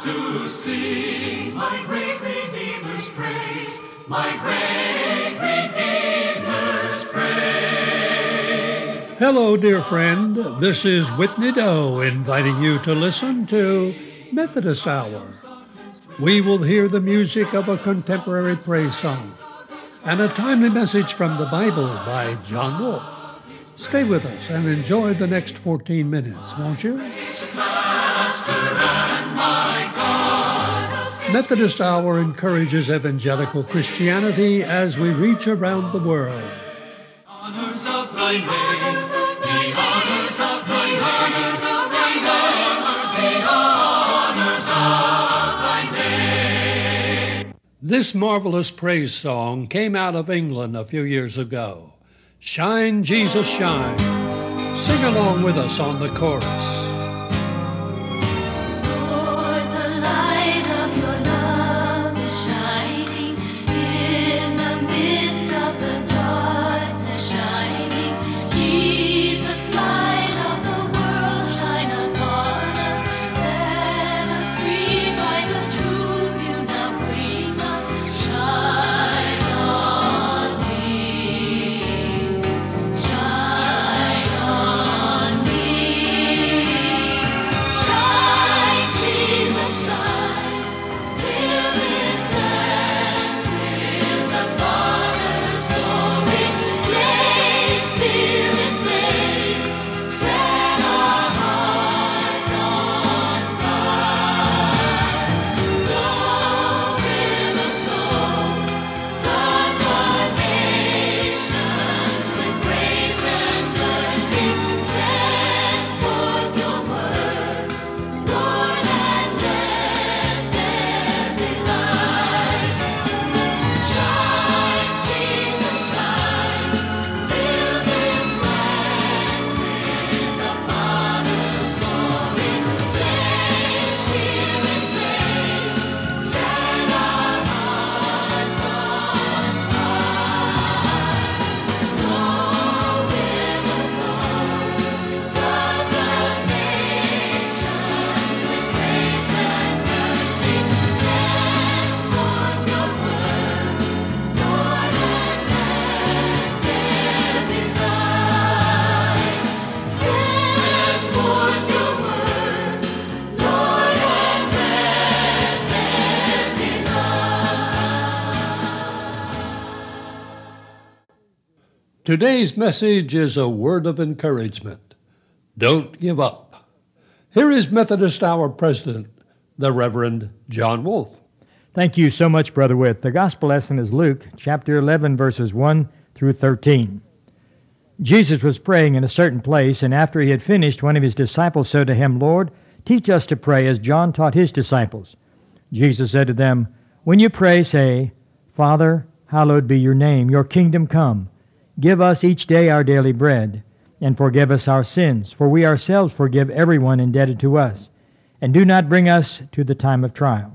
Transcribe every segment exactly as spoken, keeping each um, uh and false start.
to sing my great Redeemer's praise, my great Redeemer's praise. Hello, dear friend. This is Whitney Doe inviting you to listen to Methodist Hour. We will hear the music of a contemporary praise song and a timely message from the Bible by John Wolfe. Stay with us and enjoy the next fourteen minutes, won't you? Methodist Hour encourages evangelical Christianity as we reach around the world. Honors of thy name, the honors of thy honors of thy honors, the honors of thy name. This marvelous praise song came out of England a few years ago. Shine, Jesus, shine. Sing along with us on the chorus. Today's message is a word of encouragement. Don't give up. Here is Methodist Hour President, the Reverend John Wolfe. Thank you so much, Brother Witt. The gospel lesson is Luke chapter eleven, verses one through thirteen. Jesus was praying in a certain place, and after he had finished, one of his disciples said to him, Lord, teach us to pray as John taught his disciples. Jesus said to them, When you pray, say, Father, hallowed be your name, your kingdom come. Give us each day our daily bread, and forgive us our sins, for we ourselves forgive everyone indebted to us. And do not bring us to the time of trial.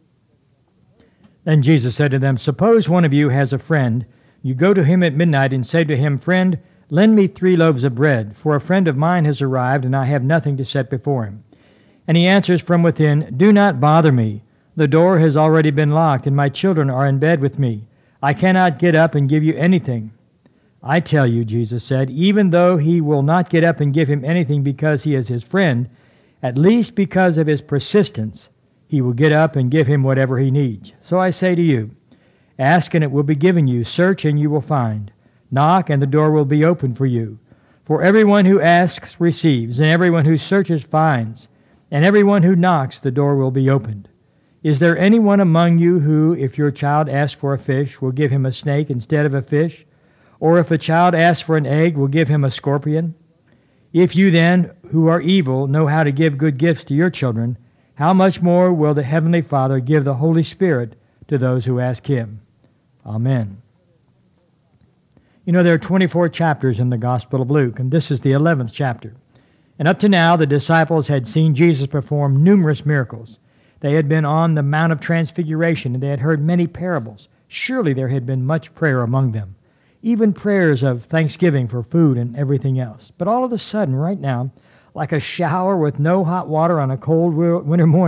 Then Jesus said to them, Suppose one of you has a friend. You go to him at midnight and say to him, Friend, lend me three loaves of bread, for a friend of mine has arrived, and I have nothing to set before him. And he answers from within, Do not bother me. The door has already been locked, and my children are in bed with me. I cannot get up and give you anything. I tell you, Jesus said, even though he will not get up and give him anything because he is his friend, at least because of his persistence, he will get up and give him whatever he needs. So I say to you, ask and it will be given you, search and you will find, knock and the door will be opened for you. For everyone who asks receives, and everyone who searches finds, and everyone who knocks the door will be opened. Is there anyone among you who, if your child asks for a fish, will give him a snake instead of a fish? Or if a child asks for an egg, will give him a scorpion? If you then, who are evil, know how to give good gifts to your children, how much more will the Heavenly Father give the Holy Spirit to those who ask him? Amen. You know, there are twenty-four chapters in the Gospel of Luke, and this is the eleventh chapter. And up to now, the disciples had seen Jesus perform numerous miracles. They had been on the Mount of Transfiguration, and they had heard many parables. Surely there had been much prayer among them, even prayers of thanksgiving for food and everything else. But all of a sudden, right now, like a shower with no hot water on a cold winter morning,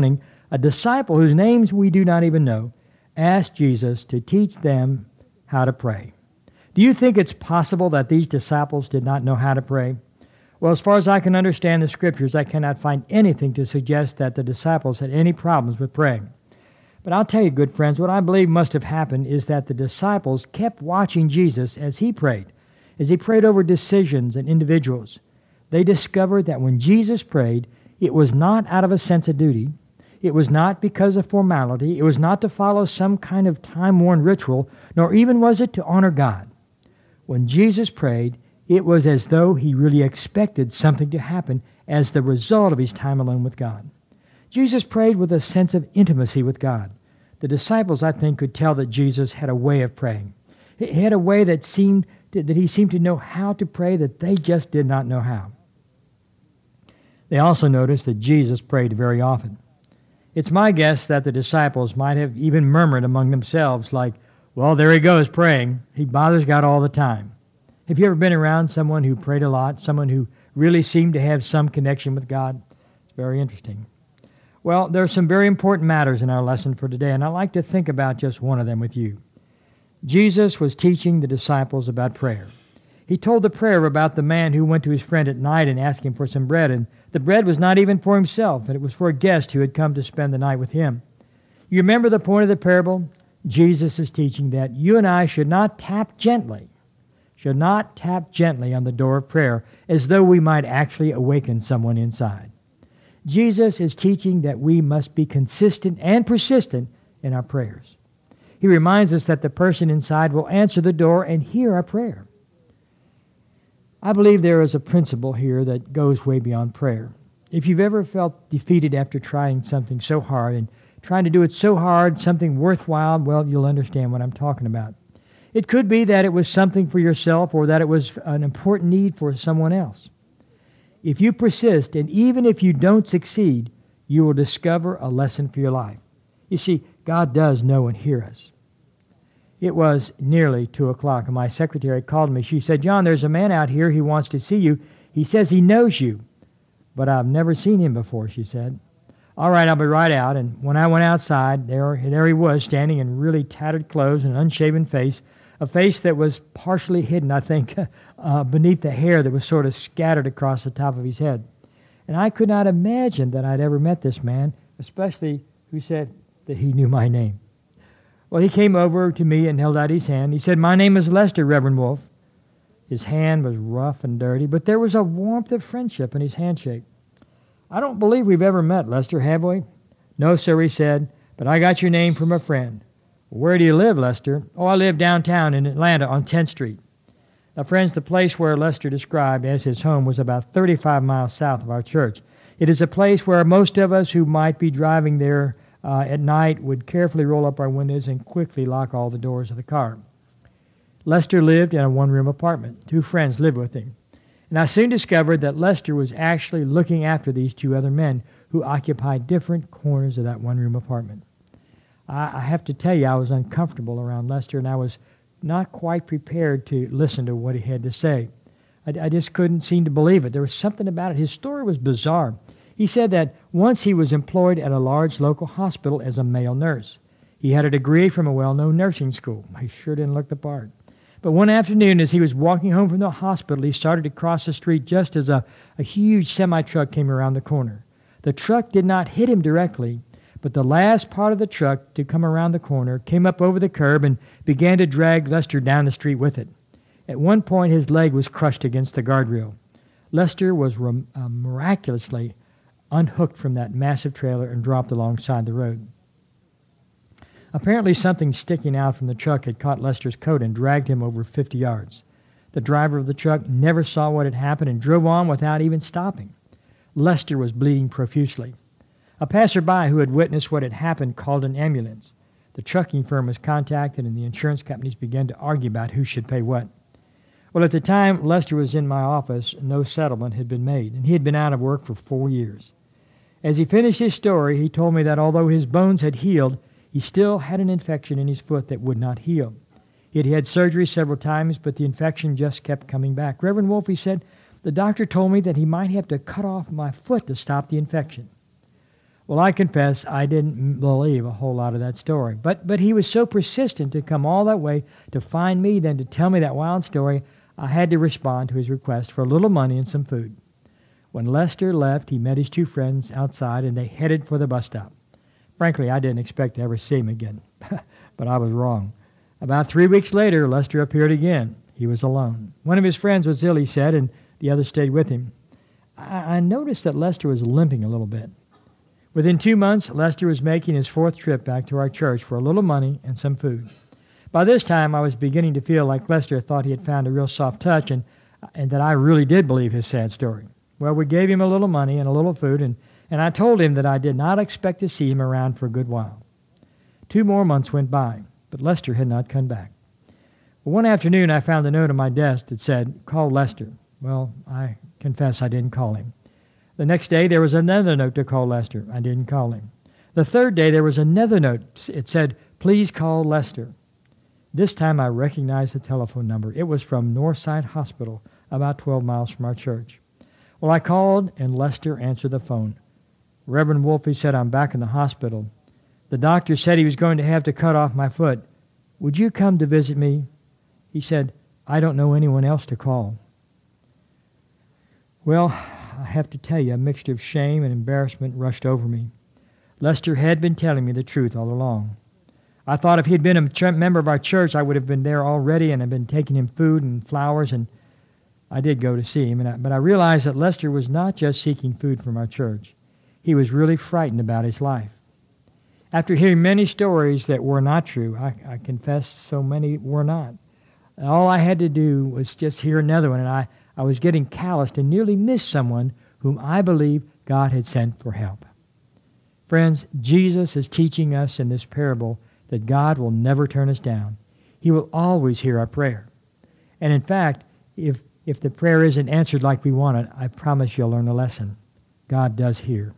A disciple whose names we do not even know asked Jesus to teach them how to pray. Do you think it's possible that these disciples did not know how to pray? Well, as far as I can understand the Scriptures, I cannot find anything to suggest that the disciples had any problems with praying. But I'll tell you, good friends, what I believe must have happened is that the disciples kept watching Jesus as he prayed, as he prayed over decisions and individuals. They discovered that when Jesus prayed, it was not out of a sense of duty. It was not because of formality. It was not to follow some kind of time-worn ritual, nor even was it to honor God. When Jesus prayed, it was as though he really expected something to happen as the result of his time alone with God. Jesus prayed with a sense of intimacy with God. The disciples, I think, could tell that Jesus had a way of praying. He had a way that seemed to, that he seemed to know how to pray that they just did not know how. They also noticed that Jesus prayed very often. It's my guess that the disciples might have even murmured among themselves like, well, there he goes praying. He bothers God all the time. Have you ever been around someone who prayed a lot, someone who really seemed to have some connection with God? It's very interesting. Well, there are some very important matters in our lesson for today, and I'd like to think about just one of them with you. Jesus was teaching the disciples about prayer. He told the prayer about the man who went to his friend at night and asked him for some bread, and the bread was not even for himself, and it was for a guest who had come to spend the night with him. You remember the point of the parable? Jesus is teaching that you and I should not tap gently, should not tap gently on the door of prayer as though we might actually awaken someone inside. Jesus is teaching that we must be consistent and persistent in our prayers. He reminds us that the person inside will answer the door and hear our prayer. I believe there is a principle here that goes way beyond prayer. If you've ever felt defeated after trying something so hard and trying to do it so hard, something worthwhile, well, you'll understand what I'm talking about. It could be that it was something for yourself or that it was an important need for someone else. If you persist, and even if you don't succeed, you will discover a lesson for your life. You see, God does know and hear us. It was nearly two o'clock, and my secretary called me. She said, John, there's a man out here who wants to see you. He says he knows you, but I've never seen him before, she said. All right, I'll be right out. And when I went outside, there, there he was, standing in really tattered clothes and an unshaven face, a face that was partially hidden, I think, uh, beneath the hair that was sort of scattered across the top of his head. And I could not imagine that I'd ever met this man, especially who said that he knew my name. Well, he came over to me and held out his hand. He said, my name is Lester, Reverend Wolf. His hand was rough and dirty, but there was a warmth of friendship in his handshake. I don't believe we've ever met, Lester, have we? No, sir, he said, but I got your name from a friend. Where do you live, Lester? Oh, I live downtown in Atlanta on tenth street. Now, friends, the place where Lester described as his home was about thirty-five miles south of our church. It is a place where most of us who might be driving there uh, at night would carefully roll up our windows and quickly lock all the doors of the car. Lester lived in a one-room apartment. Two friends lived with him. And I soon discovered that Lester was actually looking after these two other men who occupied different corners of that one-room apartment. I have to tell you, I was uncomfortable around Lester, and I was not quite prepared to listen to what he had to say. I, I just couldn't seem to believe it. There was something about it. His story was bizarre. He said that once he was employed at a large local hospital as a male nurse. He had a degree from a well-known nursing school. He sure didn't look the part. But one afternoon, as he was walking home from the hospital, he started to cross the street just as a, a huge semi-truck came around the corner. The truck did not hit him directly, but the last part of the truck to come around the corner came up over the curb and began to drag Lester down the street with it. At one point, his leg was crushed against the guardrail. Lester was uh, miraculously unhooked from that massive trailer and dropped alongside the road. Apparently, something sticking out from the truck had caught Lester's coat and dragged him over fifty yards. The driver of the truck never saw what had happened and drove on without even stopping. Lester was bleeding profusely. A passerby who had witnessed what had happened called an ambulance. The trucking firm was contacted, and the insurance companies began to argue about who should pay what. Well, at the time Lester was in my office, no settlement had been made, and he had been out of work for four years. As he finished his story, he told me that although his bones had healed, he still had an infection in his foot that would not heal. He had had surgery several times, but the infection just kept coming back. Reverend Wolf, he said, the doctor told me that he might have to cut off my foot to stop the infection. Well, I confess I didn't believe a whole lot of that story. But but he was so persistent to come all that way to find me, then to tell me that wild story, I had to respond to his request for a little money and some food. When Lester left, he met his two friends outside, and they headed for the bus stop. Frankly, I didn't expect to ever see him again, but I was wrong. About three weeks later, Lester appeared again. He was alone. One of his friends was ill, he said, and the other stayed with him. I, I noticed that Lester was limping a little bit. Within two months, Lester was making his fourth trip back to our church for a little money and some food. By this time, I was beginning to feel like Lester thought he had found a real soft touch and, and that I really did believe his sad story. Well, we gave him a little money and a little food, and, and I told him that I did not expect to see him around for a good while. Two more months went by, but Lester had not come back. Well, one afternoon, I found a note on my desk that said, "Call Lester." Well, I confess I didn't call him. The next day, there was another note to call Lester. I didn't call him. The third day, there was another note. It said, "Please call Lester." This time, I recognized the telephone number. It was from Northside Hospital, about twelve miles from our church. Well, I called, and Lester answered the phone. "Reverend Wolf," he said, "I'm back in the hospital. The doctor said he was going to have to cut off my foot. Would you come to visit me?" He said, "I don't know anyone else to call." Well, I have to tell you, a mixture of shame and embarrassment rushed over me. Lester had been telling me the truth all along. I thought if he had been a ch- member of our church, I would have been there already and had been taking him food and flowers, and I did go to see him. And I, but I realized that Lester was not just seeking food from our church. He was really frightened about his life. After hearing many stories that were not true, I, I confess so many were not. All I had to do was just hear another one, and I, I was getting calloused and nearly missed someone whom I believe God had sent for help. Friends, Jesus is teaching us in this parable that God will never turn us down. He will always hear our prayer. And in fact, if, if the prayer isn't answered like we want it, I promise you'll learn a lesson. God does hear.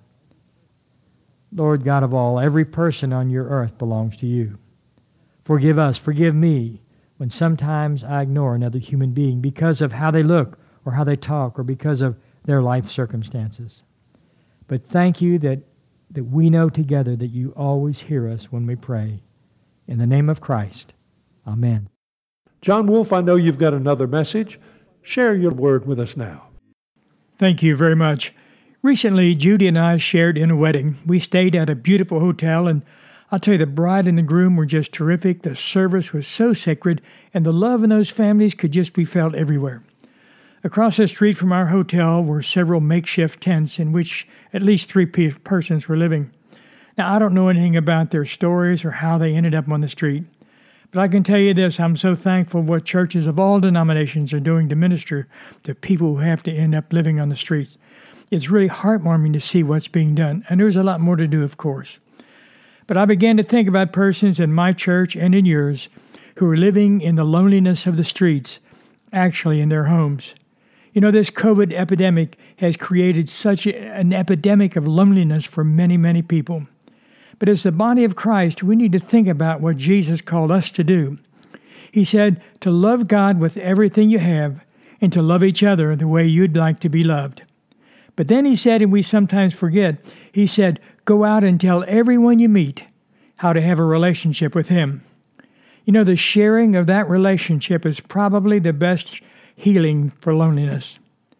Lord God of all, every person on your earth belongs to you. Forgive us, forgive me, when sometimes I ignore another human being because of how they look or how they talk or because of their life circumstances. But thank you that, that we know together that you always hear us when we pray. In the name of Christ, amen. John Wolf, I know you've got another message. Share your word with us now. Thank you very much. Recently, Judy and I shared in a wedding. We stayed at a beautiful hotel, and I'll tell you, the bride and the groom were just terrific. The service was so sacred, and the love in those families could just be felt everywhere. Across the street from our hotel were several makeshift tents in which at least three pe- persons were living. Now, I don't know anything about their stories or how they ended up on the street, but I can tell you this, I'm so thankful what churches of all denominations are doing to minister to people who have to end up living on the streets. It's really heartwarming to see what's being done, and there's a lot more to do, of course. But I began to think about persons in my church and in yours who are living in the loneliness of the streets, actually in their homes. You know, this COVID epidemic has created such an epidemic of loneliness for many, many people. But as the body of Christ, we need to think about what Jesus called us to do. He said to love God with everything you have and to love each other the way you'd like to be loved. But then he said, and we sometimes forget, he said, go out and tell everyone you meet how to have a relationship with him. You know, the sharing of that relationship is probably the best healing for loneliness.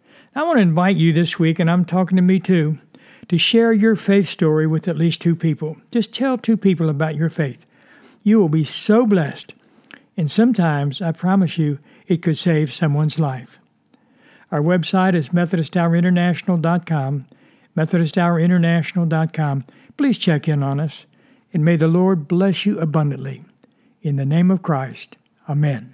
I want to invite you this week, and I'm talking to me too, to share your faith story with at least two people. Just tell two people about your faith. You will be so blessed. And sometimes, I promise you, it could save someone's life. Our website is Methodist Hour International dot com, Methodist Hour International dot com. Please check in on us, and may the Lord bless you abundantly. In the name of Christ, amen.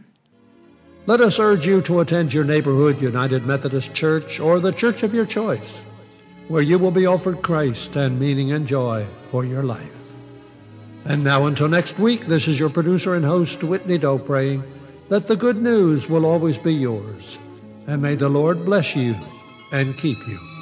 Let us urge you to attend your neighborhood United Methodist Church or the church of your choice, where you will be offered Christ and meaning and joy for your life. And now until next week, this is your producer and host, Whitney Doe, praying that the good news will always be yours. And may the Lord bless you and keep you.